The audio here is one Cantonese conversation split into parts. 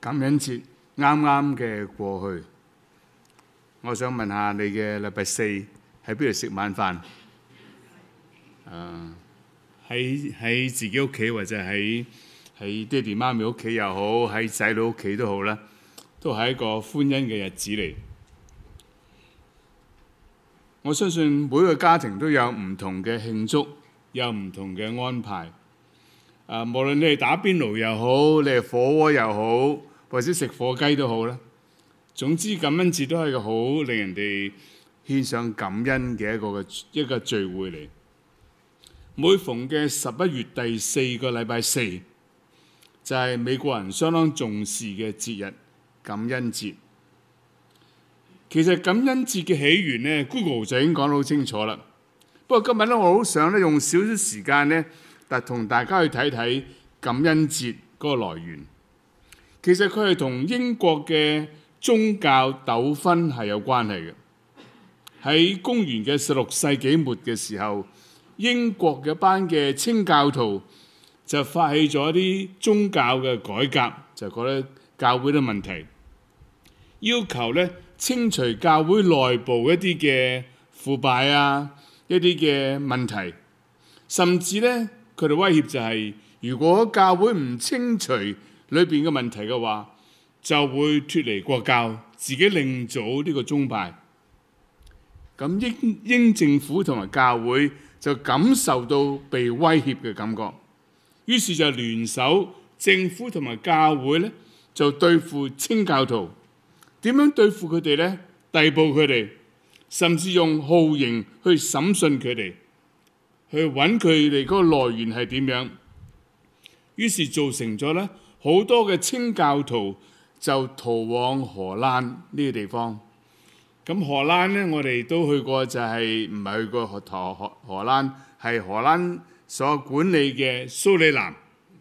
感恩節啱啱嘅過去，我想問下你嘅禮拜四喺邊度食晚飯？喺自己屋企或者喺爹哋媽咪屋企又好，喺仔女屋企都好啦，都係一個歡欣嘅日子嚟。我相信每個家庭都有唔同嘅慶祝，有唔同嘅安排。無論你係打邊爐又好，你係火鍋又好，或者食火雞都好啦。總之感恩節都係個好令人哋獻上感恩嘅一個聚會嚟。每逢嘅11月第4個禮拜四，就係美國人相當重視嘅節日感恩節。其實感恩節嘅起源呢 Google 就已經講得好清楚啦。不過今日咧，我好想咧用少少時間咧，同大家去睇睇感恩節嗰個來源。其實佢係同英國嘅宗教糾紛係有關係嘅。喺公元嘅16世紀末嘅時候，英國嘅班嘅清教徒就發起咗一啲宗教嘅改革，就覺得教會嘅問題，要求咧清除教會內部一啲嘅腐敗啊，一啲嘅問題，甚至咧佢哋威脅就係，如果教會唔清除裏邊嘅問題嘅話，就會脫離國教，自己另組呢個宗派。咁英政府同埋教會就感受到被威脅嘅感覺，於是就聯手政府同埋教會咧，就對付清教徒。點樣對付佢哋呢？逮捕佢哋，甚至用酷刑去審訊佢哋，去揾佢哋嗰個來源係點樣。於是造成咗咧好多嘅清教徒就逃往荷蘭呢個地方。咁荷蘭呢，我哋都去過，就係唔係去過荷蘭，係荷蘭所管理嘅蘇里南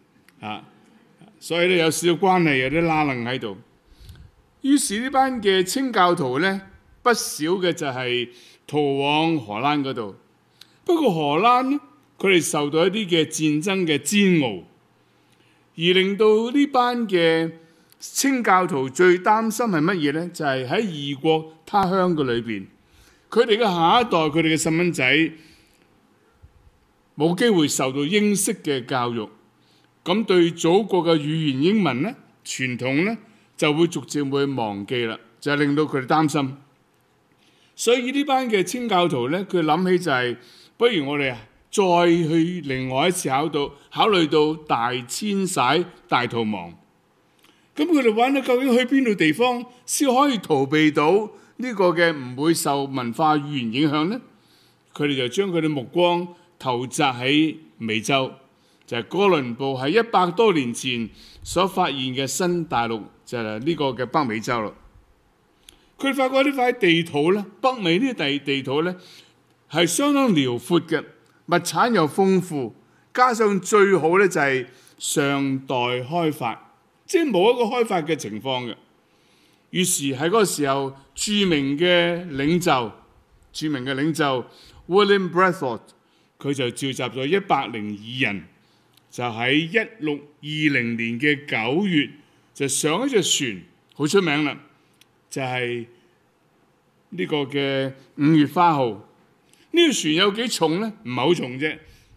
所以咧有少少關係，有啲拉楞喺度。於是呢班嘅清教徒呢，不少嘅就係逃往荷蘭嗰度。不過荷蘭呢，佢哋受到一啲嘅戰爭嘅煎熬，而令到呢班嘅清教徒最擔心係乜嘢呢？就係喺異國他鄉嘅裏邊，佢哋嘅下一代，佢哋嘅細蚊仔冇機會受到英式嘅教育，咁對祖國嘅語言英文呢，傳統呢，就會逐漸會忘記啦，就係令到佢哋擔心。所以呢班嘅清教徒呢，佢諗起就係，不如我哋再去另外一次考慮到大遷徙、大逃亡。咁佢哋揾到究竟去邊度地方先可以逃避到呢個嘅唔會受文化語言影響呢？佢哋就將佢哋目光投擲喺美洲，就係哥倫布喺100多年前所發現嘅新大陸，就係呢個嘅北美洲啦。佢哋發覺呢塊地圖咧，北美呢個地圖咧係相當遼闊嘅，物產又豐富，加上最好咧就係尚待開發。即係冇一個開發嘅情況嘅，於是喺嗰個時候，著名嘅領袖 William Bradford， 佢就召集咗102人，就喺1620年嘅9月就上一隻船，好出名啦，就係呢個嘅5月花號。呢條船有幾重呢？唔係好重啫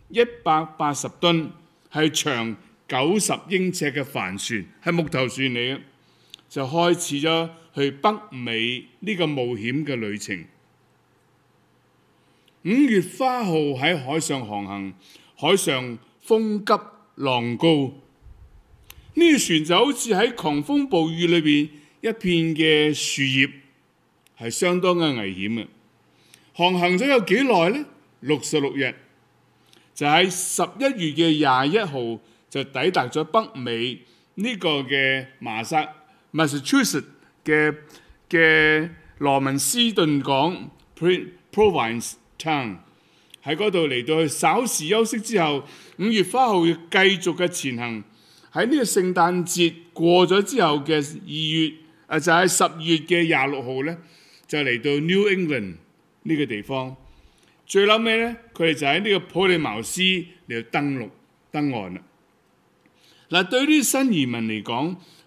，180噸，係長90英尺嘅帆船，係木頭船嚟嘅，就開始咗去北美呢個冒險嘅旅程。5月花號喺海上航行，海上風急浪高，呢條船就好似喺狂風暴雨裏邊一片嘅樹葉，係相當嘅危險嘅。航行咗有幾耐呢？66日，就喺11月嘅21號。就抵達咗北美呢個嘅Massachusetts 嘅羅文斯頓港 Providence Town， 喺嗰度嚟到去稍時休息之後，5月花號要繼續嘅前行。喺呢個聖誕節過咗之後嘅2月，就喺10月嘅26號咧，就嚟到 New England 呢個地方。最後尾咧，佢哋就喺呢個普利茅斯嚟到登岸啦。嗱，對於啲新移民嚟講，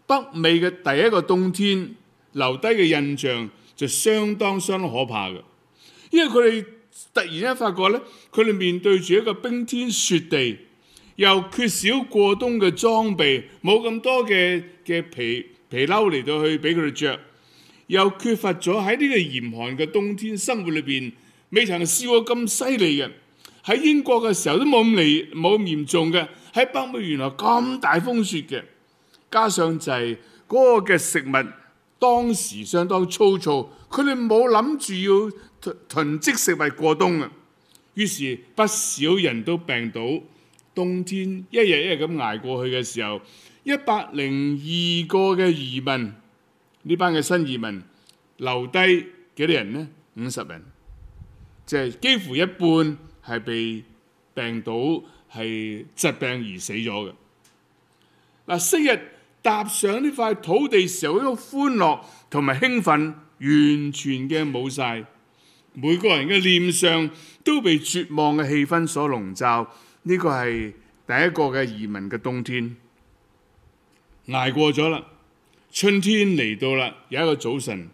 北美嘅第一個冬天留低嘅印象就相當可怕嘅，因為佢哋突然間發覺咧，佢哋面對住一個冰天雪地，又缺少過冬嘅裝備，冇咁多嘅皮褸嚟到去俾佢哋着，又缺乏咗喺呢個嚴寒嘅冬天生活裏邊，未曾試過咁犀利嘅。喺英國嘅時候都冇咁嚴重嘅，喺北美原來咁大風雪嘅，加上就係嗰個嘅食物當時相當粗糙，佢哋冇諗住要囤積食物過冬啊，於是不少人都病倒。冬天一日一日咁捱過去嘅時候，102個嘅移民，呢班嘅新移民留低幾多人呢？50人，即係幾乎一半係被病倒，係疾病而死咗嘅。嗱，昔日踏上呢塊土地時候，嗰種歡樂同埋興奮完全嘅冇晒，每個人嘅臉上都被絕望嘅氣氛所籠罩。呢個係第一個嘅移民嘅冬天，捱過咗啦，春天嚟到啦。有一個早晨，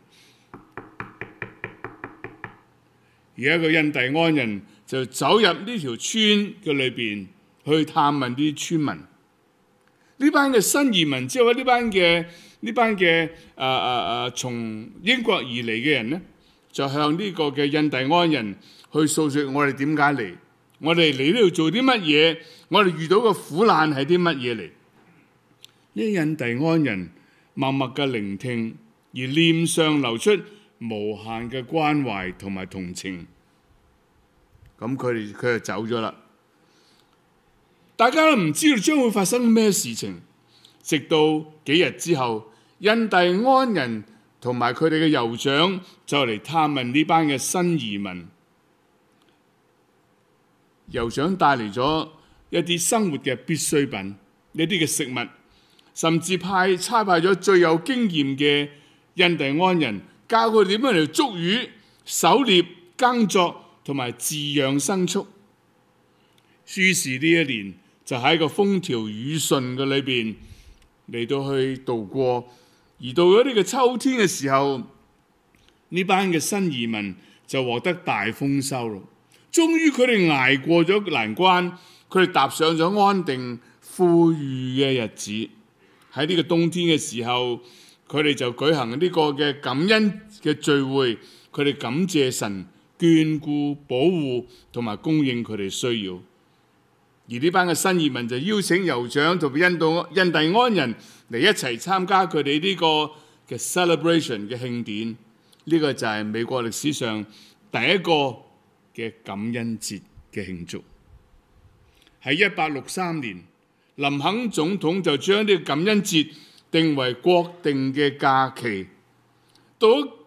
有一個印第安人就走入呢條村嘅裏邊去探問啲村民。呢班嘅新移民，即係話呢班嘅從英國而嚟嘅人呢，就向呢個嘅印第安人去訴說我哋點解嚟，我哋嚟呢度做啲乜嘢，我哋遇到嘅苦難係啲乜嘢嚟。呢印第安人默默嘅聆聽，而臉上流出無限嘅關懷同埋同情。咁佢就走咗啦。大家都唔知道將會發生咩事情，直到幾日之後，印第安人同埋佢哋嘅酋長就嚟探問呢班嘅新移民。酋長帶嚟咗一啲生活嘅必需品，一啲嘅食物，甚至差派咗最有經驗嘅印第安人，教佢點樣嚟捉魚、狩獵、耕作同埋飼養牲畜。於是呢一年就喺個風調雨順嘅裏邊嚟到去度過，而到咗呢個秋天嘅時候，呢班嘅新移民就獲得大豐收咯。終於佢哋捱過咗難關，佢哋踏上咗安定富裕嘅日子。喺呢個冬天嘅時候，佢哋就舉行呢個嘅感恩嘅聚會，佢哋感謝神眷顧、保護同埋供應佢哋需要。而呢班嘅新移民就邀請酋長同埋印第安人嚟一齊參加佢哋呢個嘅 celebration 嘅慶典。呢個就係美國歷史上第一個嘅感恩節嘅慶祝。喺1863年，林肯總統就將呢個感恩節定為國定嘅假期。到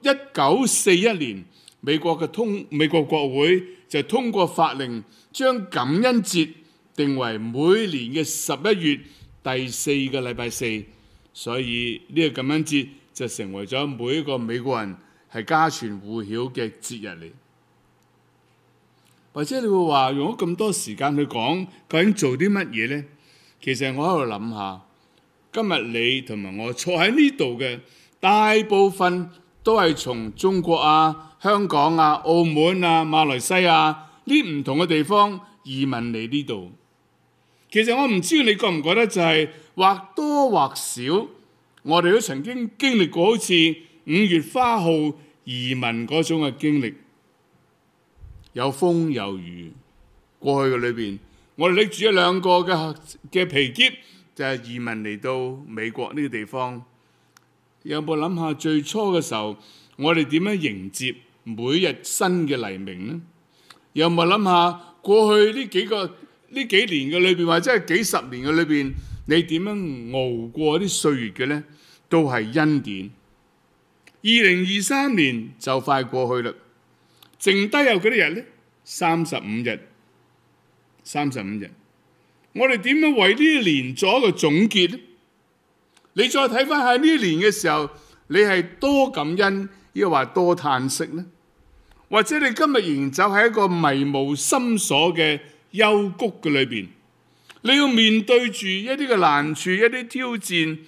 1941年，美國國會就通過法令，將感恩節定為每年嘅11月第4個禮拜四，所以呢個感恩節就成為咗每一個美國人係家傳戶曉嘅節日嚟。或者你會話用咗咁多時間去講究竟做啲乜嘢呢？其實我喺度諗下，今日你同埋我坐喺呢度嘅大部分都係從中國啊、香港啊、澳門啊、馬來西亞呢唔同嘅地方移民嚟呢度。其實我唔知道你覺唔覺得就係或多或少，我哋都曾經經歷過好似5月花號移民嗰種嘅經歷。有風有雨，過去嘅裏邊，我哋拎住一兩個嘅皮篋，就係移民嚟到美國呢個地方。有冇諗下最初嘅時候，我哋點樣迎接每日新嘅黎明呢？有冇諗下過去呢幾年嘅裏邊，或者係幾十年嘅裏邊，你點樣熬過啲歲月嘅呢？都係恩典。2023年就快過去啦。剩低有幾多日呢？35日。35日。我哋點樣為呢一年做一個總結呢？你再睇翻喺呢一年嘅時候，你係多感恩，抑或多嘆息呢？或者你今日仍然走喺一個迷無心所嘅幽谷嘅裏邊，你要面對住一啲嘅難處、一啲挑戰，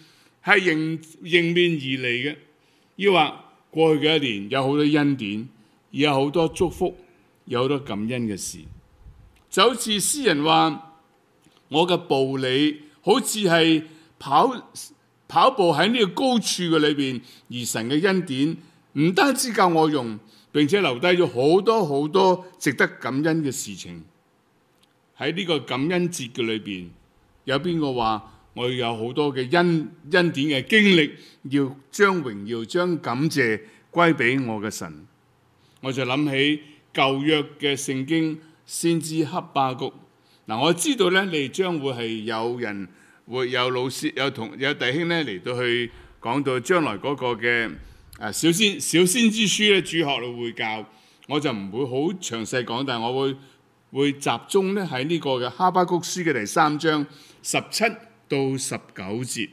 係迎面而嚟嘅。抑或過去嘅一年有好多恩典，有好多祝福，有好多感恩嘅事。就好似詩人話：我嘅步履好似係跑步喺呢個高處嘅裏邊，而神嘅恩典唔單止教我用，並且留低咗好多好多值得感恩嘅事情。喺呢個感恩節嘅裏邊，有邊個話我要有好多嘅恩典嘅經歷，要將榮耀、將感謝歸俾我嘅神？我就諗起舊約嘅聖經先知哈巴谷。我知道咧，你哋將會係有人會有老師有弟兄咧嚟到去講到將來嗰個嘅小先知書咧，主學裏會教，我就唔會好詳細講，但係我會集中咧喺呢個嘅哈巴谷書嘅第3章17到19節。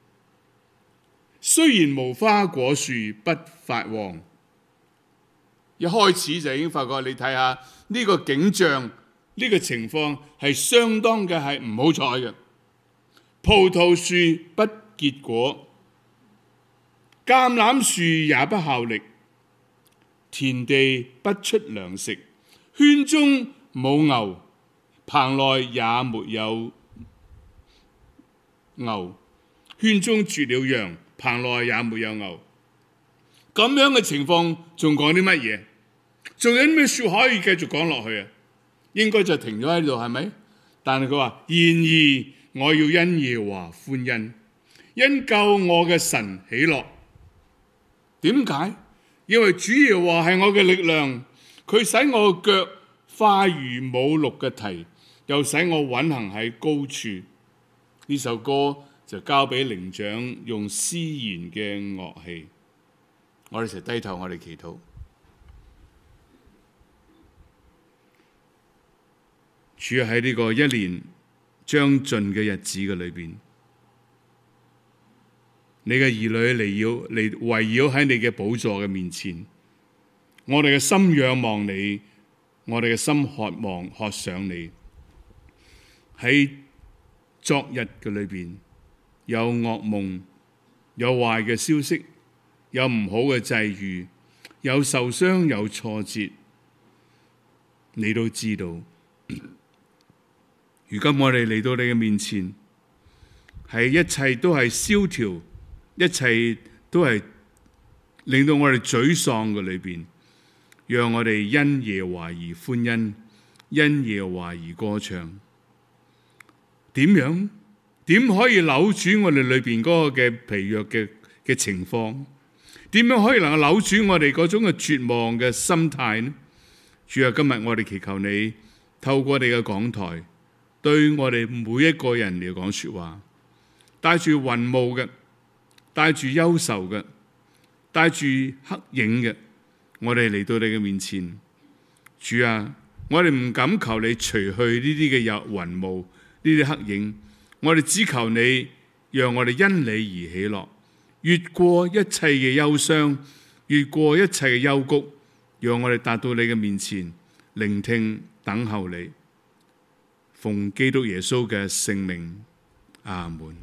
雖然無花果樹不發旺，一開始就已經發覺，你睇下呢個景象，呢個情況係相當嘅係唔好彩嘅。葡萄樹不結果，橄欖樹也不效力，田地不出糧食，圈中冇牛，棚內也沒有牛，圈中絕了羊，棚內也沒有牛。咁樣嘅情況仲講啲乜嘢？仲有啲咩說可以繼續講落去啊？應該就停咗喺度，係咪？但係佢話：然而我要因耶和華歡欣，因救我嘅神喜樂。點解？因為主耶和華係我嘅力量，佢使我嘅腳快如母鹿嘅蹄，又使我穩行喺高處。呢首歌就交俾伶長用絲弦嘅樂器。我哋一齊低頭，我哋祈禱。主喺呢個一年將盡嘅日子嘅裏邊，你嘅兒女嚟圍繞喺你嘅寶座嘅面前，我哋嘅心仰望你，我哋嘅心渴想你。喺昨日嘅裏邊，有噩夢，有壞嘅消息，有唔好嘅際遇，有受傷，有挫折，你都知道。如今我哋嚟到你嘅面前，係一切都係蕭條，一切都係令到我哋沮喪嘅裏邊，讓我哋因耶和華而歡欣，因耶和華而歌唱。點可以扭轉我哋裏邊嗰個嘅疲弱嘅情況？點樣可以能夠扭轉我哋嗰種嘅絕望嘅心態呢？主啊，今日我哋祈求你透過你嘅講台，對我哋每一個人嚟講說話，帶住雲霧嘅，帶住憂愁嘅，帶住黑影嘅，我哋嚟到你嘅面前。主啊，我哋唔敢求你除去呢啲嘅雲霧，呢啲黑影，我哋只求你讓我哋因你而喜樂，越過一切嘅憂傷，越過一切嘅幽谷，讓我哋達到你嘅面前，聆聽等候你。奉基督耶穌嘅聖名，阿門。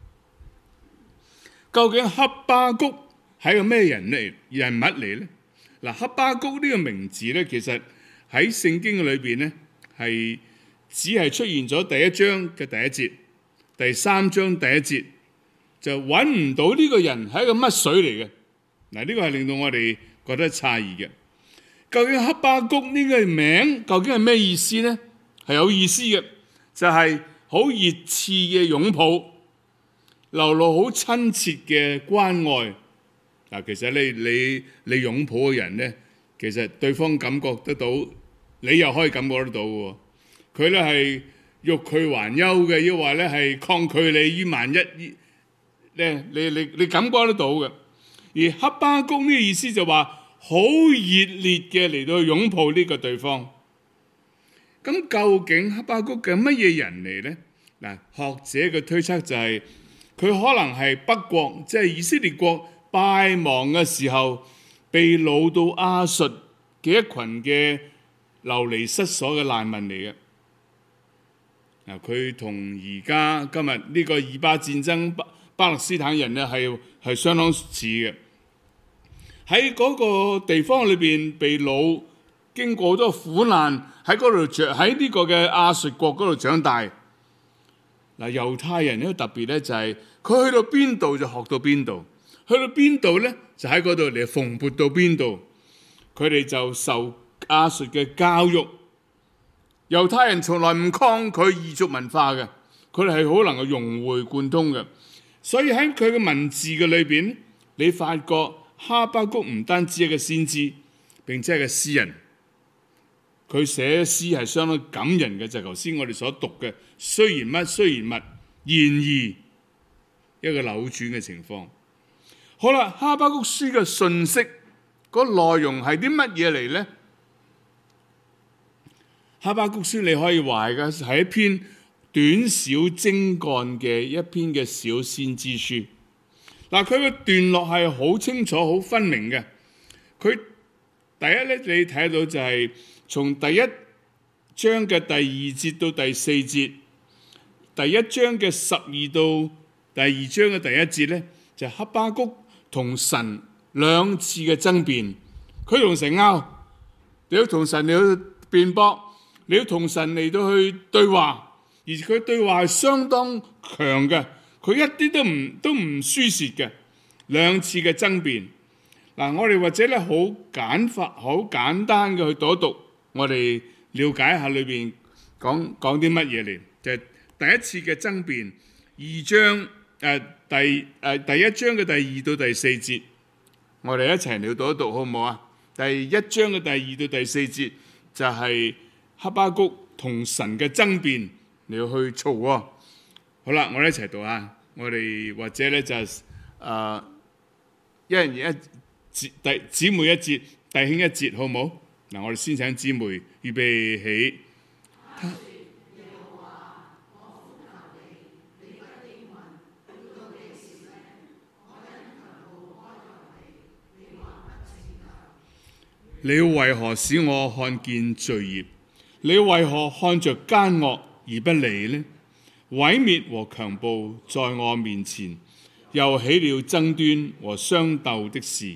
究竟哈巴谷係個咩人物嚟呢？嗱，哈巴谷呢個名字咧，其實喺聖經裏邊咧係只係出現咗第1章嘅第1節，第3章第1節就揾唔到呢個人係一個乜水嚟嘅。嗱，呢個係令到我哋覺得詫異嘅。究竟哈巴谷呢個名究竟係咩意思呢？係有意思嘅，就係好熱熾嘅擁抱，流露好親切嘅關愛。嗱，其實你擁抱嘅人咧，其實對方感覺得到，你又可以感覺得到嘅。佢咧係欲拒還休嘅，抑或咧係抗拒你於萬一咧，你感覺得到嘅。而哈巴谷呢個意思就話好熱烈嘅嚟到擁抱呢個對方。咁究竟哈巴谷嘅乜嘢人嚟呢？嗱，學者嘅推測就係佢可能係北國，即係以色列國敗亡嘅時候，被擄到亞述嘅一群嘅流離失所嘅難民嚟嘅。嗱，佢同而家今日呢個以巴戰爭巴勒斯坦人呢係相當似嘅。喺嗰個地方裏邊被擄，經過好多苦難，喺呢個嘅亞述國嗰度長大。嗱，猶太人呢個特別咧就係佢去到邊度就學到邊度，去到邊度咧就喺嗰度嚟蓬勃到邊度。佢哋就受亞述嘅教育。猶太人從來唔抗拒異族文化嘅，佢哋係好能夠融會貫通嘅。所以喺佢嘅文字嘅裏邊，你發覺哈巴谷唔單止係個先知，並且係個詩人。佢寫詩係相當感人嘅，就係頭先我哋所讀嘅。雖然乜，雖然物，然而一個扭轉嘅情況。好啦，哈巴谷書嘅信息個內容係啲乜嘢嚟呢？哈巴谷書你可以話係一篇短小精幹嘅一篇嘅小先知書。嗱，佢嘅段落係好清楚、好分明嘅。佢第一咧，你睇到就係從第一章嘅第2節到第4節，第一章嘅12到第2章嘅第1節咧，就係哈巴谷同神兩次嘅爭辯。佢同神拗，你要同神嚟去辯駁，你要同神嚟到去對話，而佢對話係相當強嘅。佢一啲都唔輸蝕嘅，兩次嘅爭辯。嗱，我哋或者咧好簡單嘅去讀一讀，我哋了解一下裏邊講啲乜嘢嚟。就係第一次嘅爭辯，第一章嘅第2到第4節，我哋一齊嚟讀一讀好唔好啊？第一章嘅第2到第4節就係哈巴谷同神嘅爭辯，你要去嘈喎。好啦，我哋一齊讀啊！我哋或者咧就一人一節，姊妹一節，弟兄一節，好唔好？嗱，我哋先請姊妹預備起。你為何使我看見罪孽？你為何看着奸惡而不理呢？毀滅和強暴在我面前，又起了爭端和相鬥的事。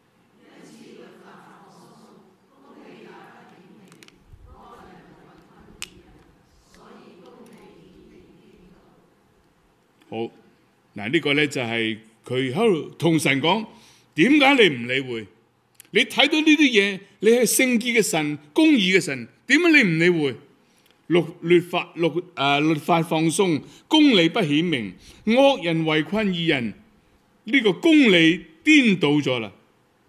好，嗱，呢個呢就係佢喺度同神講，點解你唔理會？你睇到呢啲嘢，你係聖潔嘅神、公義嘅神，點解你唔理會？律法放鬆，公理不顯明，惡人圍困義人，呢個公理顛倒咗啦。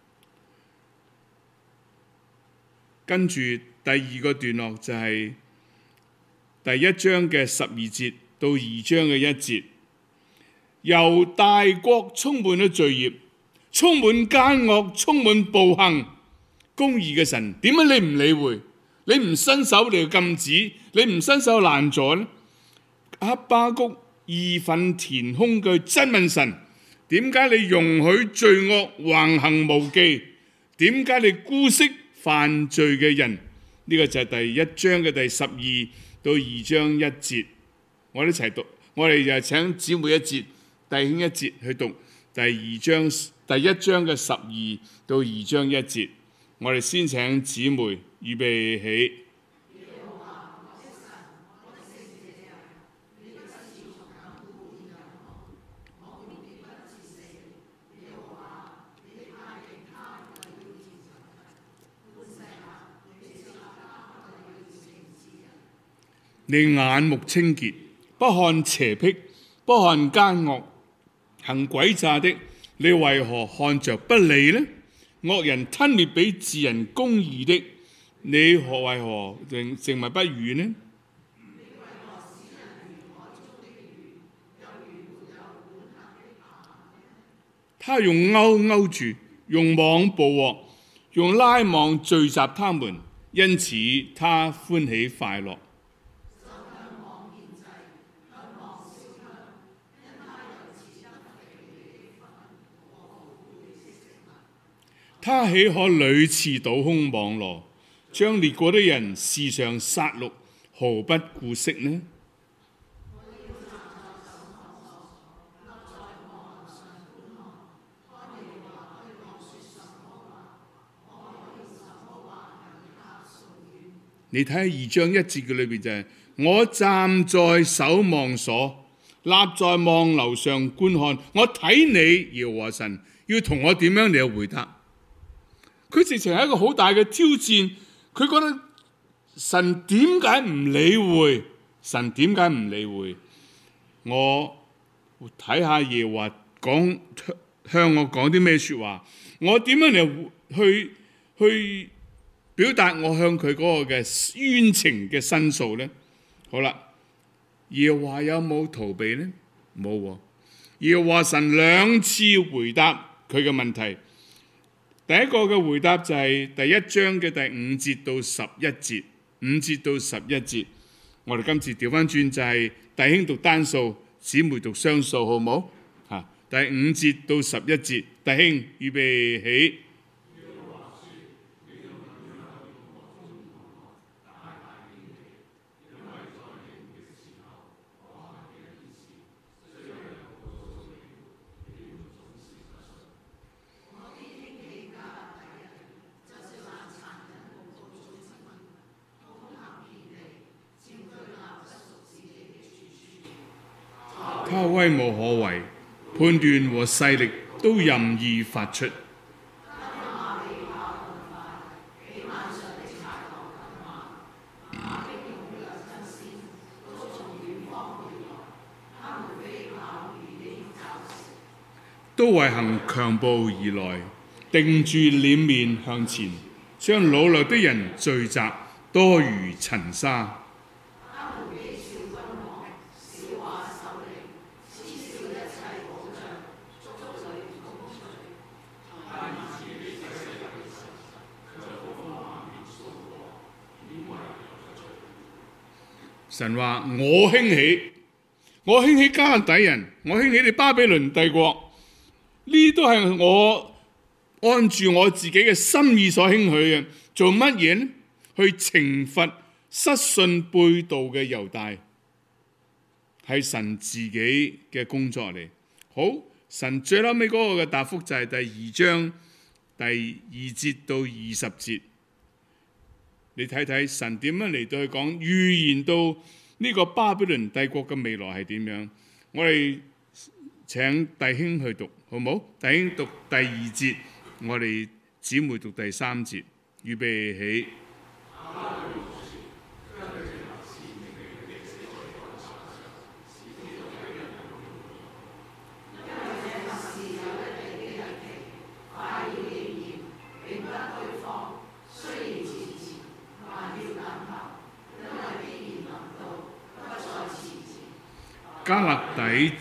跟住第二個段落就係第一章嘅12節到2章嘅1節，由大國充滿咗罪孽，充滿奸惡，充滿暴行，公義嘅神點解你唔理會？你唔伸手嚟禁止，你唔伸手攔阻呢？哈巴谷義憤填胸嘅質問神：點解你容許罪惡橫行無忌？點解你姑息犯罪嘅人？呢個就係第一章嘅第12到2章1節。我哋一齊讀，我哋就請姊妹一節，弟兄一節去讀第一章嘅12到2章1節。我哋先請姊妹預備起。你眼目清潔，不看邪僻，不看奸惡，行詭詐的，你為何看着不理呢？惡人吞滅比治人公義的，你為何靜默不語呢？他用勾住，用網捕獲，用拉網聚集他們，因此他歡喜快樂。他豈可屢次倒空網羅，將列國的人時常殺戮，毫不顧惜呢？ 你睇下2章1節嘅裏邊就係、我站在守望所，立在望樓上觀看，我睇你耶和華神要同我點樣嚟回答。佢直情係一個好大嘅挑戰，佢覺得神點解唔理會？神點解唔理會？我睇下耶和華講向我講啲咩説話，我點樣嚟去表達我向佢嗰個嘅冤情嘅申訴呢？好啦，耶和華有冇逃避呢？冇喎。耶和華神2次回答佢嘅問題。第一個嘅回答就係第1章嘅第5節到11節，5節到11節。我哋今次調翻轉就係弟兄讀單數，姊妹讀雙數，好唔好？第5節到11節，弟兄預備起。他威武可畏，判斷和勢力都任意發出。都為行強暴而來，定住臉面向前，將擄掠的人聚集，多如塵沙。神話我興起迦勒底人，我興起你巴比倫帝國，呢都係我按住我自己嘅心意所興起嘅。做乜嘢呢？去懲罰失信背道嘅猶大，係神自己嘅工作嚟。好，神最後尾嗰個嘅答覆就係第2章第2節到20節。你睇睇神點樣嚟到去講預言到呢個巴比倫帝國嘅未來係點樣？我哋請弟兄去讀，好唔好？弟兄讀第2節，我哋姊妹讀第3節，預備起。迦勒底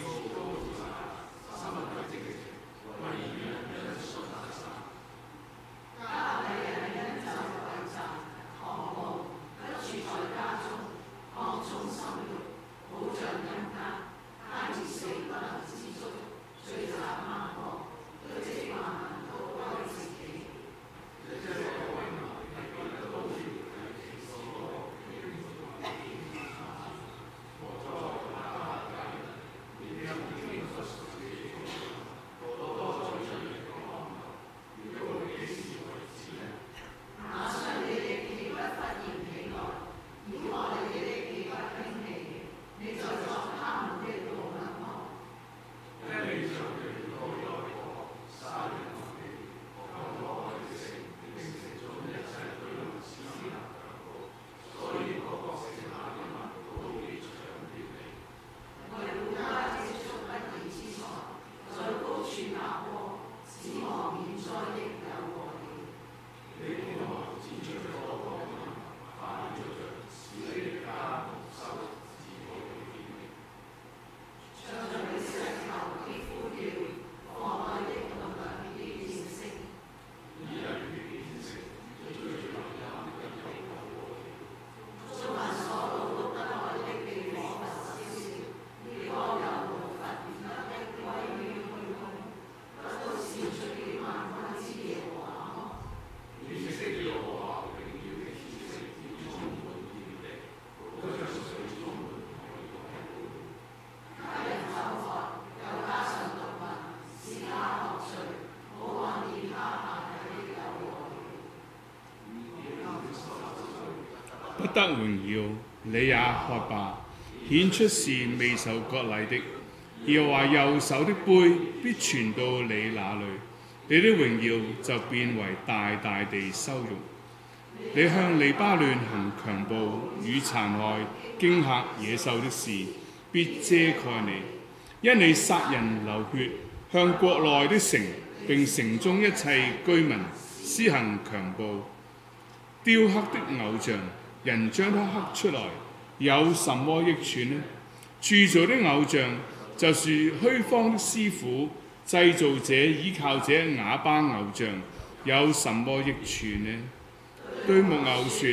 不得榮耀，你也喝吧，顯出是未受割禮的。耶和華右手的杯必傳到你那裏，你的榮耀就變為大大地羞辱。你向利巴嫩行強暴與殘害驚嚇野獸的事，必遮蓋你，因你殺人流血，向國內的城並城中一切居民施行強暴。雕刻的偶像，人將它刻出來，有什麼益處呢？鑄造的偶像就是虛謊的師傅，製造者依靠這啞巴偶像，有什麼益處呢？對木偶說：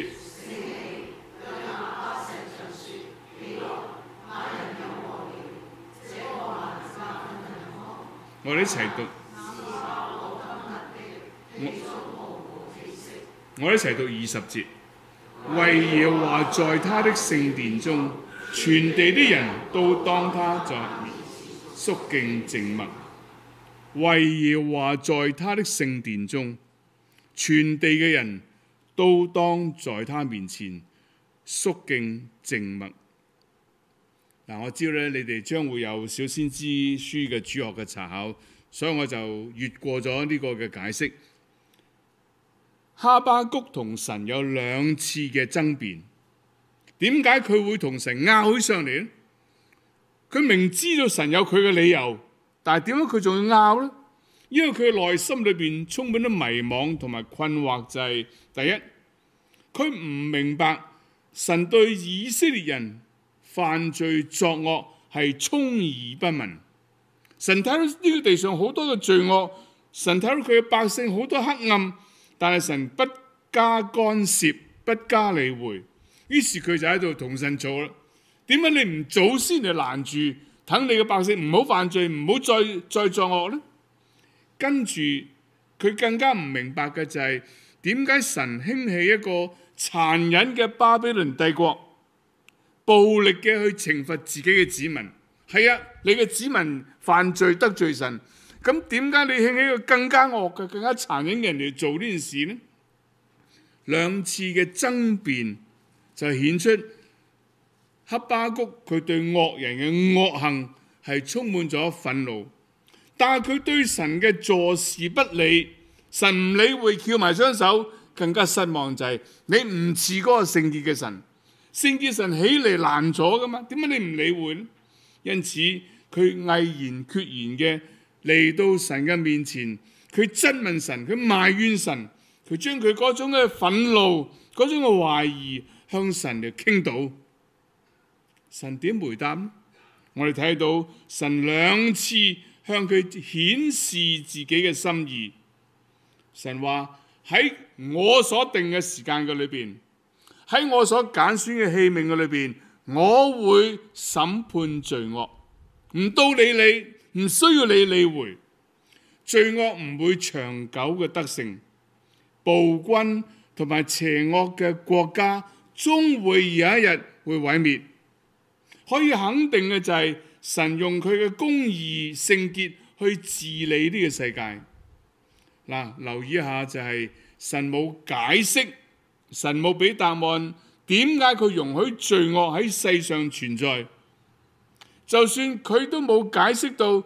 我哋一齊讀，我哋一齊讀20節。為耶和華在他的聖殿中，全地的人都當他在肅敬靜默。為耶和華在他的聖殿中，全地嘅人都當在他面前肅敬靜默。嗱，我知道咧，你哋將會有小先知書嘅主學嘅查考，所以我就越過咗呢個嘅解釋。哈巴谷同神有2次嘅爭辯，點解佢會同神拗起上嚟呢？佢明知道神有佢嘅理由，但係點解佢仲要拗呢？因為佢內心裏邊充滿咗迷惘同埋困惑，就係第一，佢唔明白神對以色列人犯罪作惡係充耳不聞。神睇到呢個地上好多嘅罪惡，神睇到佢嘅百姓好多黑暗，但係神不加干涉，不加理會，於是佢就喺度同神做啦。點解你唔早先嚟攔住，等你嘅百姓唔好犯罪，唔好再作惡呢？跟住佢更加唔明白嘅就係點解神興起一個殘忍嘅巴比倫帝國，暴力嘅去懲罰自己嘅子民。係啊，你嘅子民犯罪得罪神，咁點解你興起一個更加惡嘅、更加殘忍嘅人嚟做呢件事呢？2次嘅爭辯就顯出哈巴谷佢對惡人嘅惡行係充滿咗憤怒，但係佢對神嘅坐視不理，神唔理會，翹埋雙手，更加失望就係你唔似嗰個聖潔嘅神，聖潔神起嚟攔咗噶嘛，點解你唔理會呢？因此佢毅然決然嘅嚟到神嘅面前，佢質問神，佢埋怨神，佢將佢嗰種嘅憤怒、嗰種嘅懷疑向神嚟傾倒。神點回答呢？我哋睇到神2次向佢顯示自己嘅心意。神話喺我所定嘅時間嘅裏邊，喺我所揀選嘅器皿嘅裏邊，我會審判罪惡，唔到你理，唔需要你理會。罪惡唔會長久嘅得勝，暴君同埋邪惡嘅國家終會有一日會毀滅。可以肯定嘅就係神用佢嘅公義聖潔去治理呢個世界。嗱，留意一下就係神冇解釋，神冇俾答案，點解佢容許罪惡喺世上存在？就算佢都冇解釋到，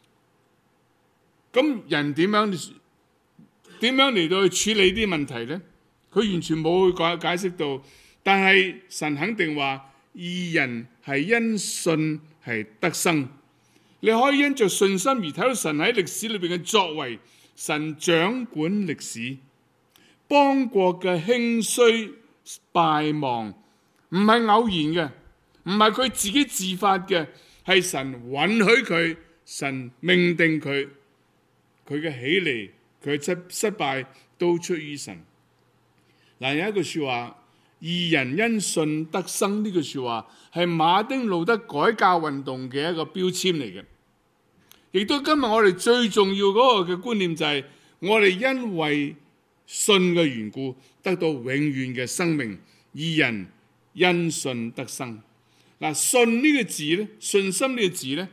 咁人點樣嚟到去處理啲問題呢？佢完全冇去解釋到，但係神肯定話義人係因信係得生。你可以因着信心而睇到神喺歷史裏邊嘅作為，神掌管歷史，邦國嘅興衰敗亡唔係偶然嘅，唔係佢自己自發嘅，係神允許佢，神命定佢嘅起嚟，佢嘅失敗都出於神。嗱，有一句說話，義人因信得生，呢句說話係馬丁路德改革運動嘅一個標籤嚟嘅，亦都今日我哋最重要嗰個嘅觀念就係我哋因為信嘅緣故得到永遠嘅生命，義人因信得生。嗱，信呢個字咧，信心呢個字咧，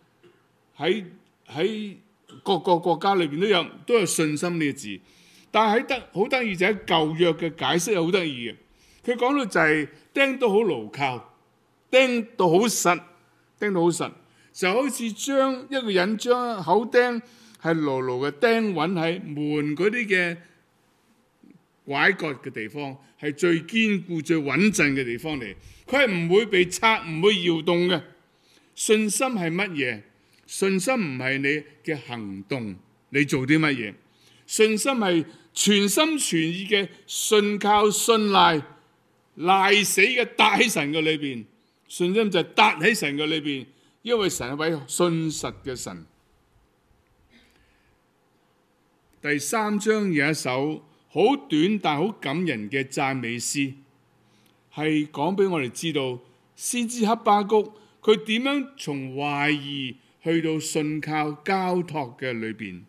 喺各個國家裏邊都有信心呢個字，但係好得意就係舊約嘅解釋係好得意嘅。 佢講到就係釘到好牢靠，釘到好實，就好似將一個人將口釘係牢牢嘅釘穩喺門嗰啲嘅拐角嘅地方，係最堅固、最穩陣嘅地方嚟。佢係唔會被拆、唔會搖動嘅。信心係乜嘢？信心唔係你嘅行動，你做啲乜嘢？信心係全心全意嘅信靠、信賴、賴死嘅搭喺神嘅裏邊。信心就係搭喺神嘅裏邊，因為神係位信實嘅神。第3章有一首好短但好感人嘅讚美詩，係講俾我哋知道先知哈巴谷佢點樣從懷疑去到信靠交託嘅裏邊。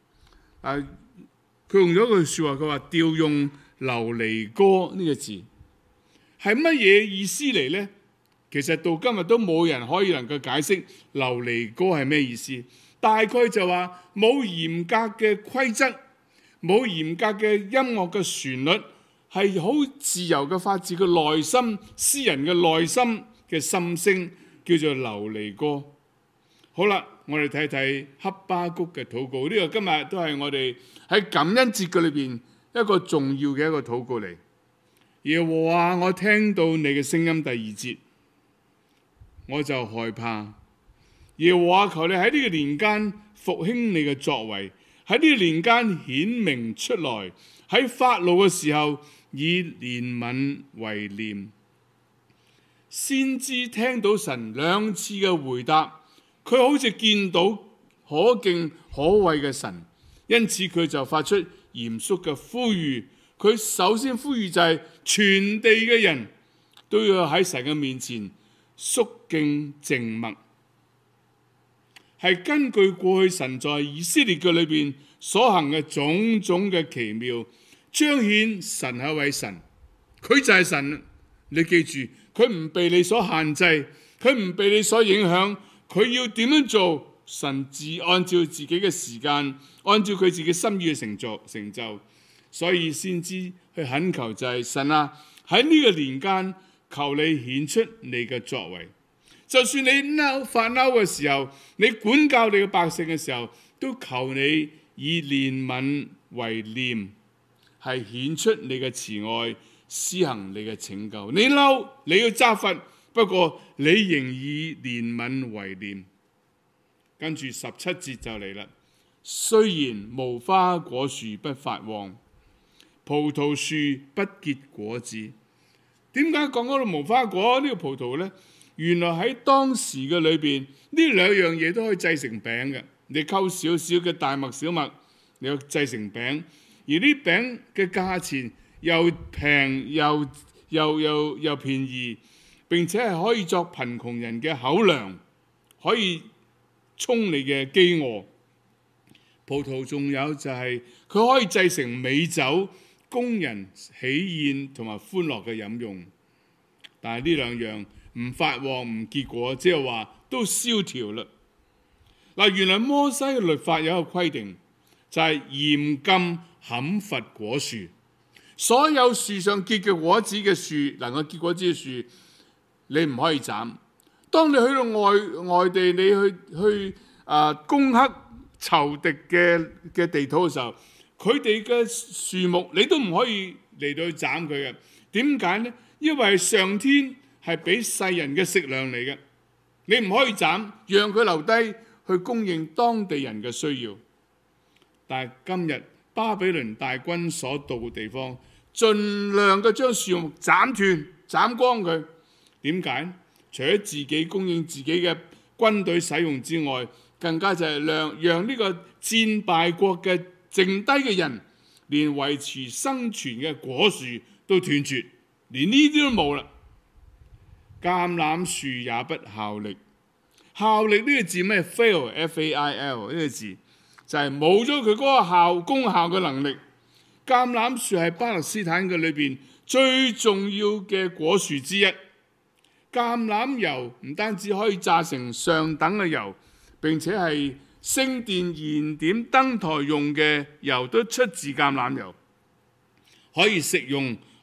佢用咗一句説話，佢話調用流離歌呢個字係乜嘢意思嚟呢？其實到今日都冇人可以能夠解釋流離歌係咩意思。大概就話冇嚴格嘅規則，冇嚴格嘅音樂嘅旋律，係好自由嘅發自佢內心，詩人嘅內心嘅心聲，叫做流離歌。好啦，我哋睇睇哈巴谷嘅禱告。呢個今日都係我哋喺感恩節嘅裏邊一個重要嘅一個禱告嚟。耶和華，我聽到你嘅聲音，第2節，我就害怕。耶和華，求你喺呢個年間復興你嘅作為，喺呢個年間顯明出來，喺發怒嘅時候以憐憫為念。先知聽到神2次嘅回答，佢好似見到可敬可畏嘅神，因此佢就發出嚴肅嘅呼籲。佢首先呼籲就係全地嘅人都要喺神嘅面前肅敬靜默，係根據過去神在以色列嘅裏邊所行嘅種種嘅奇妙，彰顯神係一位神，佢就係神。你記住，佢唔被你所限制，佢唔被你所影響，佢要點樣做，神自按照自己嘅時間，按照佢自己心意嘅成就。所以先知去懇求就係神啊，喺呢個年間求你顯出你嘅作為。就算你發嬲嘅時候，你管教你嘅百姓嘅時候，都求你以憐憫為念，係顯出你嘅慈愛，施行你嘅拯救。你嬲，你要責罰，不過你仍以憐憫為念。跟住17節就嚟啦。雖然無花果樹不發旺，葡萄樹不結果子。點解講嗰個無花果呢個葡萄呢？原來喺當時嘅裏邊，呢2樣嘢都可以製成餅嘅。你溝少少嘅大麥、小麥，你要製成餅。而呢餅嘅價錢又平又便宜，並且係可以作貧窮人嘅口糧，可以充你嘅飢餓。葡萄仲有就係佢可以製成美酒，供人喜宴同埋歡樂嘅飲用。但係呢2樣唔發旺唔結果，即係話都蕭條啦。嗱，原來摩西嘅律法有一個規定，就係嚴禁砍伐果樹。所有樹上結嘅果子嘅樹，能夠結果子嘅樹，你唔可以斬。當你去到外地，你去攻克仇敵嘅地土嘅時候，佢哋嘅樹木你都唔可以嚟到去斬佢嘅。點解呢？因為上天係俾世人嘅食糧嚟嘅，你唔可以斬，讓佢留低去供應當地人嘅需要。但係今日巴比倫大軍所到嘅地方，盡量嘅將樹木斬斷、斬光佢。點解？除咗自己供應自己嘅軍隊使用之外，更加就係讓呢個戰敗國嘅剩低嘅人，連維持生存嘅果樹都斷絕，連呢啲都冇啦。橄欖樹也不效力。效力呢個字咩 ？fail F-A-I-L 呢個字就係冇咗佢嗰個功效嘅能力。橄欖樹係巴勒斯坦嘅裏邊最重要嘅果樹之一。橄欖油唔單止可以榨成上等嘅油，並且係聖殿燃點燈台用嘅油都出自橄欖油，可以食用，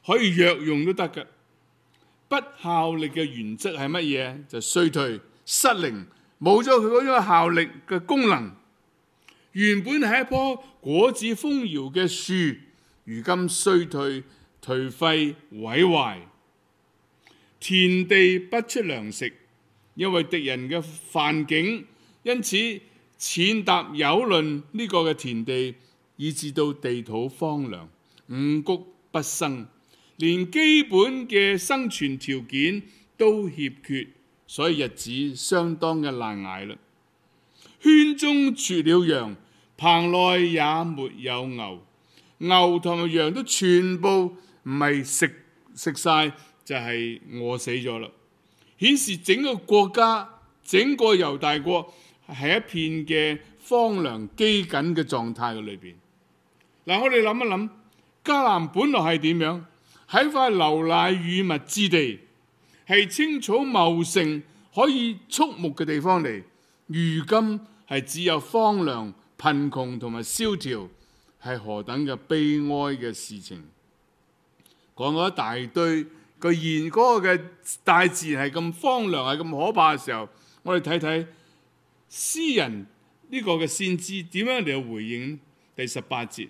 可以藥用都得嘅。不效力嘅原則係乜嘢？就衰退、失靈，冇咗佢嗰種效力嘅功能。原本係一棵果子豐饒嘅樹，如今衰退、頹廢、毀壞。田地不出糧食，因為敵人嘅犯境，因此踐踏蹂躪呢個嘅田地，以致到地土荒涼，五穀不生，連基本嘅生存條件都欠缺，所以日子相當嘅難捱啦。圈中絕了羊，棚內也沒有牛，牛同埋羊都全部唔係食晒，就係餓死咗啦。顯示整個國家、整個猶大國係一片嘅荒涼饑饉嘅狀態嘅裏邊。嗱，我哋諗一諗，迦南本來係點樣？喺塊流奶與蜜之地，係青草茂盛、可以畜牧嘅地方嚟。如今係只有荒涼、貧窮同埋蕭條，係何等嘅悲哀嘅事情。講咗一大堆個現嗰個嘅大自然係咁荒涼、係咁可怕嘅時候，我哋睇睇詩人呢個嘅先知點樣嚟回應。第18節，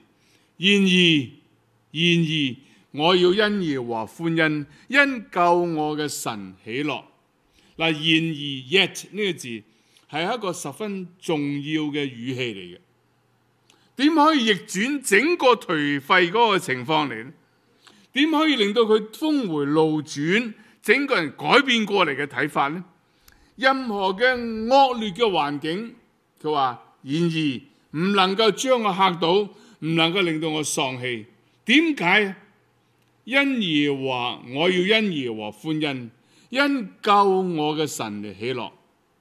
然而我要因耶和華歡欣，因救我嘅神喜樂。嗱，然而 yet 呢個字係一個十分重要嘅語氣嚟嘅。點可以逆轉整個頹廢嗰個情況嚟呢？點可以令到佢峰回路轉，整個人改變過嚟嘅睇法呢？任何嘅惡劣嘅環境，佢話然而唔能夠將我嚇到，唔能夠令到我喪氣。點解？因耶和華，我要因耶和華歡欣，因救我嘅神嚟喜樂。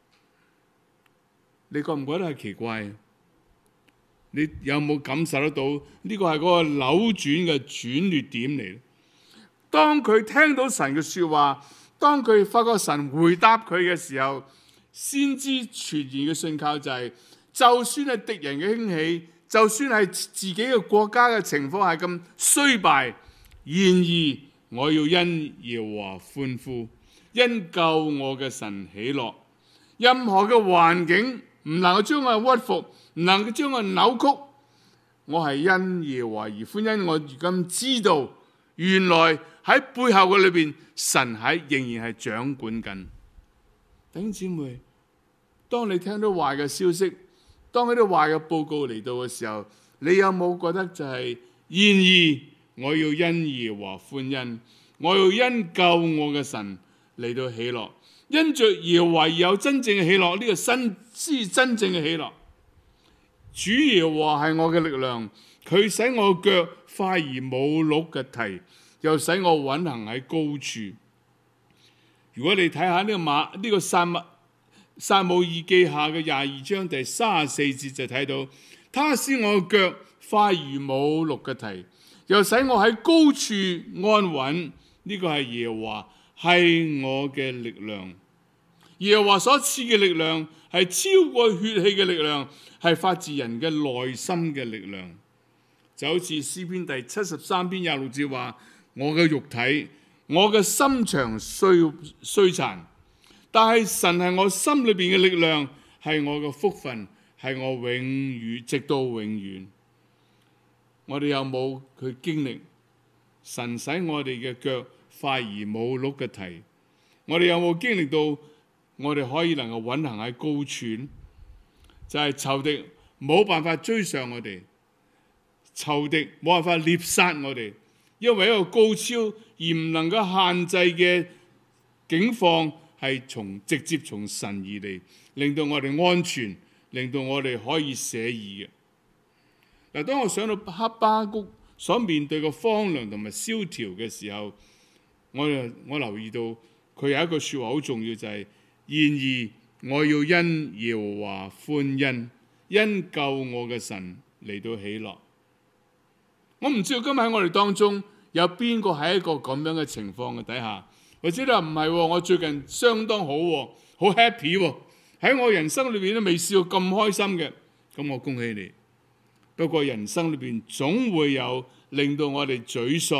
你覺唔覺得係奇怪？你有冇感受得到呢個係嗰個扭轉嘅轉捩點嚟？當佢聽到神嘅說話，當佢發覺神回答佢嘅時候，先知全然嘅信靠就係，就算係敵人嘅興起，就算係自己嘅國家嘅情況係咁衰敗，然而我要因耶和華歡呼，因救我嘅神喜樂。任何嘅環境唔能夠將我屈服，唔能夠將我扭曲，我係因耶和華而歡欣。我如今知道，原來喺背後嘅裏邊，神仍然係掌管緊。弟兄姊妹，當你聽到壞嘅消息，當嗰啲壞嘅報告嚟到嘅時候，你有冇覺得就係，然而我要因耶和華歡欣，我要因救我嘅神嚟到喜樂，因着耶和華而有真正嘅喜樂，呢個先係真正嘅喜樂。主耶和華係我嘅力量，佢使我腳快而冇鹿嘅蹄，又使我穩行喺高處。如果你睇下呢個撒母耳記下嘅22章第34節，就睇到，他使我腳快如母鹿嘅蹄，又使我喺高處安穩。呢個係耶和華，係我嘅力量。耶和華所賜嘅力量係超過血氣嘅力量，係發自人嘅內心嘅力量。就好似詩篇第73篇26節話，我嘅肉體，我嘅心腸衰殘，但係神係我心裏邊嘅力量，係我嘅福分，係我永遠直到永遠。我哋有冇去經歷神使我哋嘅腳快而冇鹿嘅蹄？我哋有冇經歷到我哋可以能夠穩行喺高處？就係仇敵冇辦法追上我哋，仇敵冇辦法獵殺我哋，因為一個高超而唔能夠限制嘅境況係直接從神而嚟，令到我哋安全，令到我哋可以寫意嘅。嗱，當我想到哈巴谷所面對嘅荒涼同埋蕭條嘅時候，我留意到佢有一句說話好重要，就係，然而我要因耶和華歡欣，因救我嘅神嚟到喜樂。我唔知道今日喺我哋當中有邊個喺一個咁樣嘅情況嘅底下，或者你話唔係，我最近相當好，好 happy，喺我人生裏邊都未試過咁開心嘅，咁我恭喜你。不過人生裏邊總會有令到我哋沮喪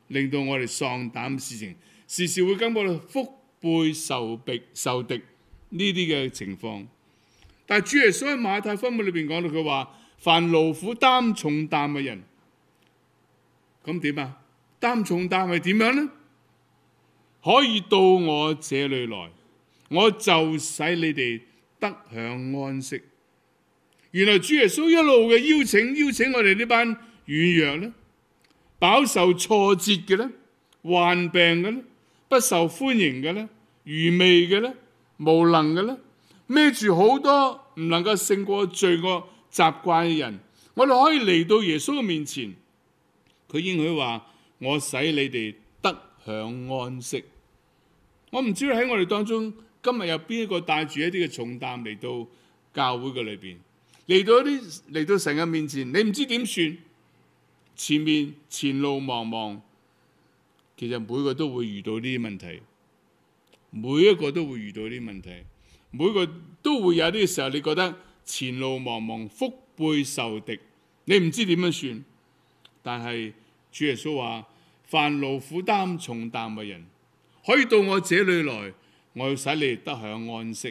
令到我哋喪膽嘅事情，時時會感覺到腹背受敵呢啲嘅情況。但係主耶穌喺馬太福音裏邊講到，佢話凡勞苦擔重擔嘅人，咁點啊？擔重擔係點樣呢？可以到我這裏來，我就使你哋得享安息。原來主耶穌一路嘅邀請我哋呢班軟弱咧、飽受挫折嘅咧、患病嘅咧、不受歡迎嘅咧、愚昧嘅咧、無能嘅咧，孭住好多唔能夠勝過罪惡習慣嘅人，我哋可以嚟到耶穌嘅面前。佢應許話：我使你哋得享安息。我唔知道喺我哋當中，今日有邊一個帶住一啲嘅重擔嚟到教會嘅裏邊，嚟到神嘅面前，你唔知點算，前路茫茫。其實每個都會遇到呢啲問題，每一個都會遇到呢啲問題，每個都會有啲時候，你覺得前路茫茫，腹背受敵，你唔知點樣算。但係主耶穌話：凡勞苦擔重擔嘅人，可以到我這裏來，我要使你哋得享安息。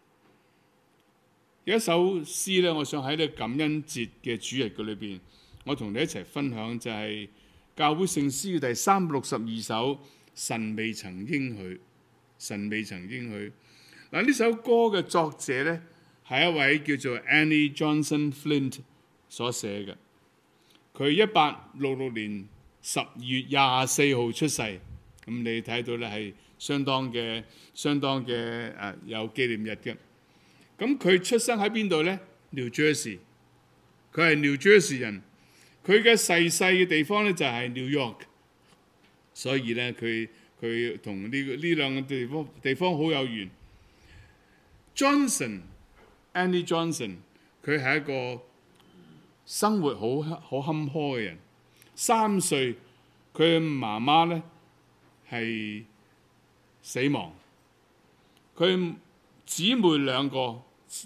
有一首詩咧，我想喺呢個感恩節嘅主日嘅裏邊，我同你一齊分享，就係教會聖詩嘅第362首，神未曾應許，神未曾應許。嗱，呢首歌嘅作者咧係一位叫做 Annie Johnson Flint 所寫嘅。佢1866年12月24號出世，咁你睇到咧係相當嘅有紀念日嘅。咁佢出生喺邊度咧？New Jersey， 佢係 New Jersey 人。佢嘅逝世嘅地方咧就係 New York， 所以咧佢同呢兩個地方好有緣。Annie Johnson， 佢係一個生活好坎坷嘅人。3歲，佢媽媽咧係死亡，佢姊妹2個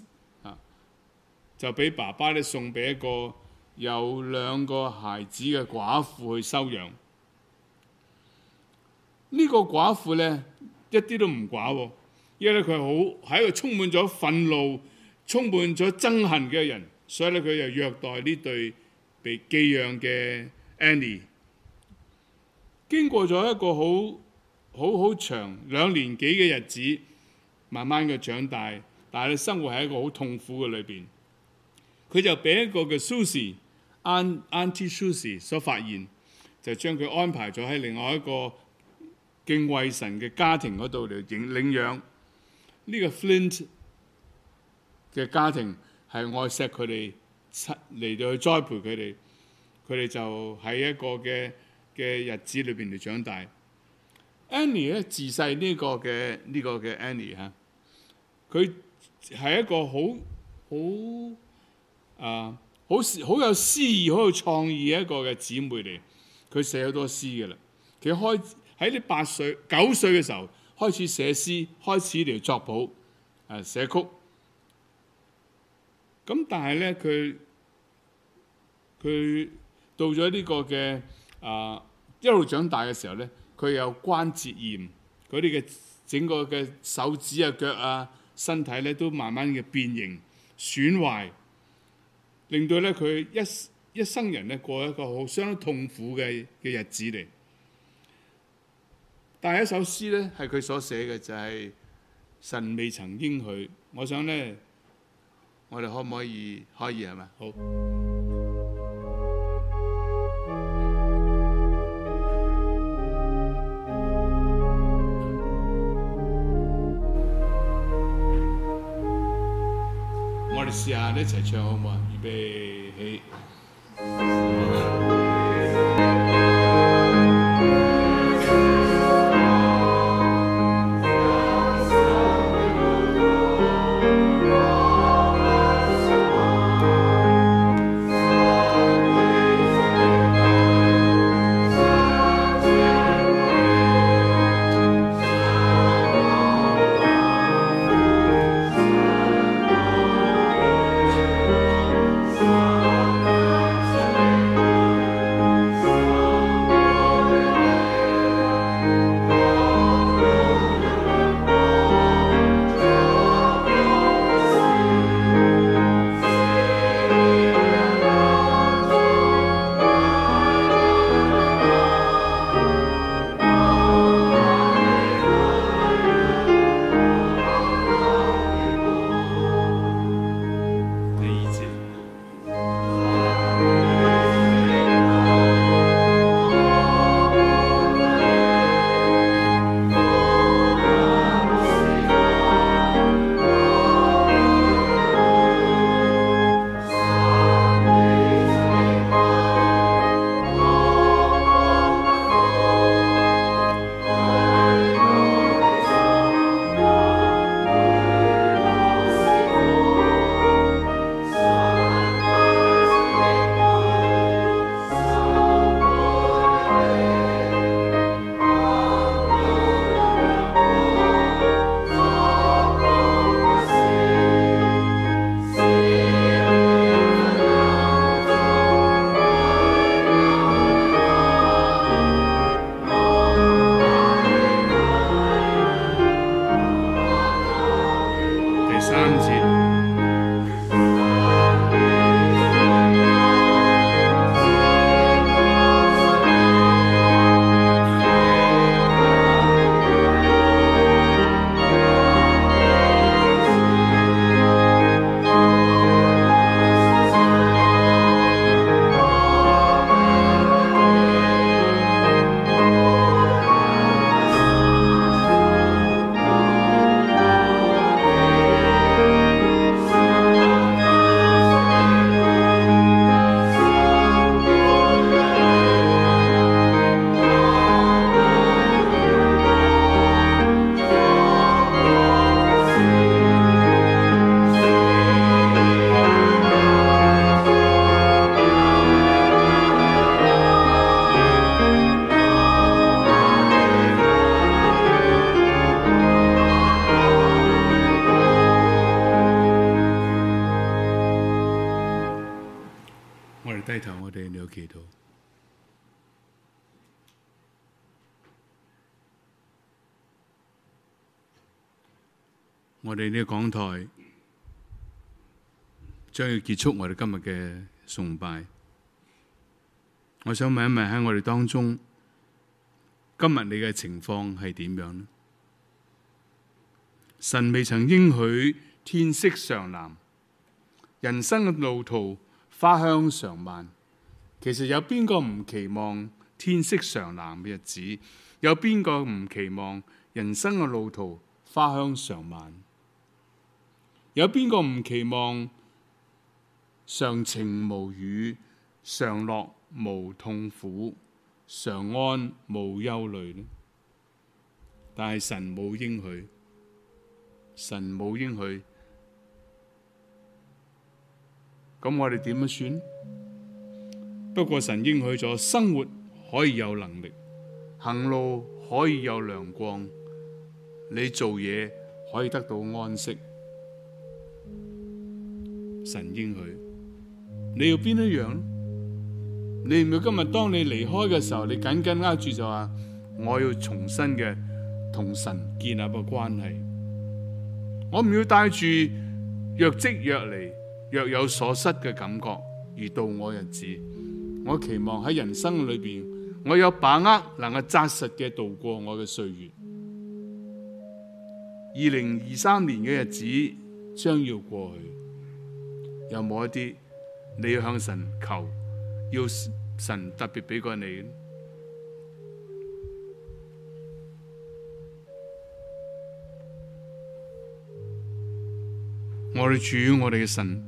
就俾爸爸咧送俾一個有2個孩子嘅寡婦去收養。呢個寡婦咧一啲都唔寡喎，因為佢係一個充滿咗憤怒、充滿咗憎恨嘅人，所以咧佢就虐待呢對被寄養嘅 Annie。經過咗一個好長2年幾嘅日子，慢慢嘅長大，但係咧生活喺一個好痛苦嘅裏邊。佢就俾一個嘅 Auntie Susie 所發現，就將佢安排咗喺另外一個敬畏神嘅家庭嗰度嚟領養。呢個 Flint 嘅家庭係愛錫佢哋，嚟到去栽培佢哋。佢哋就喺一個嘅日子裏邊嚟長大。Annie 咧自細呢個嘅 Annie 嚇，佢係一個好有詩意、好有創意嘅一個嘅姊妹嚟。佢寫好多詩嘅啦。佢喺呢9歲嘅時候開始寫詩，開始嚟作譜、寫曲。咁但係咧，佢到咗呢個嘅一路長大嘅時候咧，佢有關節炎，佢哋嘅整個嘅手指啊、腳啊、身體咧都慢慢嘅變形、損壞，令到咧佢一生人咧過一個相當痛苦嘅日子嚟。但係一首詩咧係佢所寫嘅，就係神未曾應許。我想咧，我哋可唔可以係咪？好。我哋試下一齊唱好唔好啊？預備起。 你有祈禱。我哋呢個講台將要結束我哋今日嘅崇拜。我想問一問喺我哋當中，今日你嘅情況係點樣呢？神未曾應許天色常藍，人生嘅路途花香常漫。其實有邊個唔期望天色常藍嘅日子？有邊個唔期望人生嘅路途花香常漫？有邊個唔期望常晴無雨，常樂無痛苦，常安無憂慮呢？但係神冇應許，神冇應許，咁我哋點樣算？不過神應許咗，生活可以有能力，行路可以有亮光，你做嘢可以得到安息。神應許，你要邊一樣？你唔要今日當你離開嘅時候，你緊緊握住就話我要重新嘅同神建立個關係。我唔要帶住若即若離、若有所失嘅感覺而度我日子。我期望喺人生裏邊，我有把握能夠紮實嘅度過我嘅歲月。2023年嘅日子將要過去。有冇一啲你要向神求，要神特別俾過你？我哋主於我哋嘅神，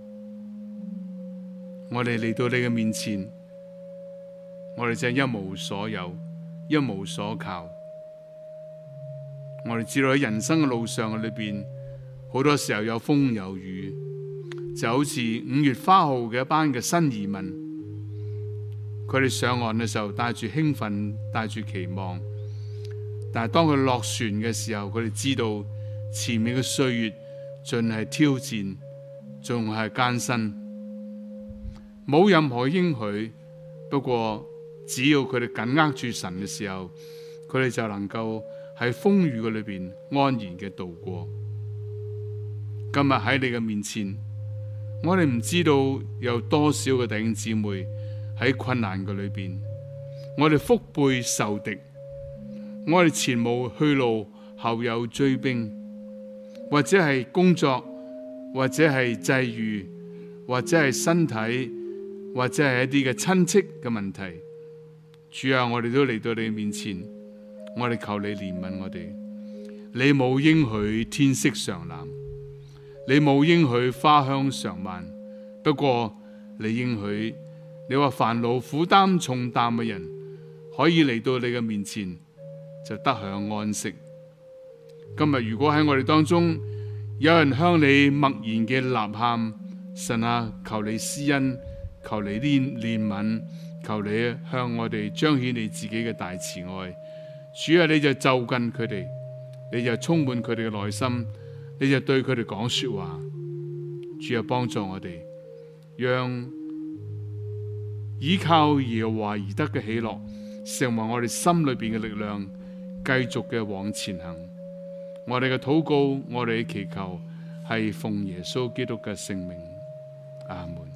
我哋嚟到你嘅面前，我哋真係一無所有，一無所靠。我哋知道喺人生嘅路上裏邊，好多時候有風有雨。就好似5月花號嘅一班嘅新移民，佢哋上岸嘅時候帶住興奮，帶住期望，但係當佢落船嘅時候，佢哋知道前面嘅歲月盡係挑戰，仲係艱辛，冇任何應許。不過只要佢哋緊握住神嘅時候，佢哋就能夠喺風雨嘅裏邊安然嘅度過。今日喺你嘅面前，我哋唔知道有多少嘅弟兄姊妹喺困難嘅裏邊，我哋腹背受敵，我哋前無去路，後有追兵，或者係工作，或者係際遇，或者係身體，或者係一啲嘅親戚嘅問題。主啊，我哋都嚟到你面前，我哋求你憐憫我哋。你冇應許天色常藍，你冇應許花香常漫，不過你應許，你話煩惱負擔重擔嘅人可以嚟到你嘅面前，就得享安息。今日如果喺我哋當中有人向你默然嘅吶喊，神啊，求你施恩，求你憐憫，求你向我哋彰顯你自己嘅大慈愛。主啊，你就就近佢哋，你就充滿佢哋嘅內心，你就對佢哋講說話。主啊，幫助我哋，讓依靠耶和華而得嘅喜樂成為我哋心裏邊嘅力量，繼續嘅往前行。我哋嘅禱告，我哋嘅祈求係奉耶穌基督嘅聖名，阿門。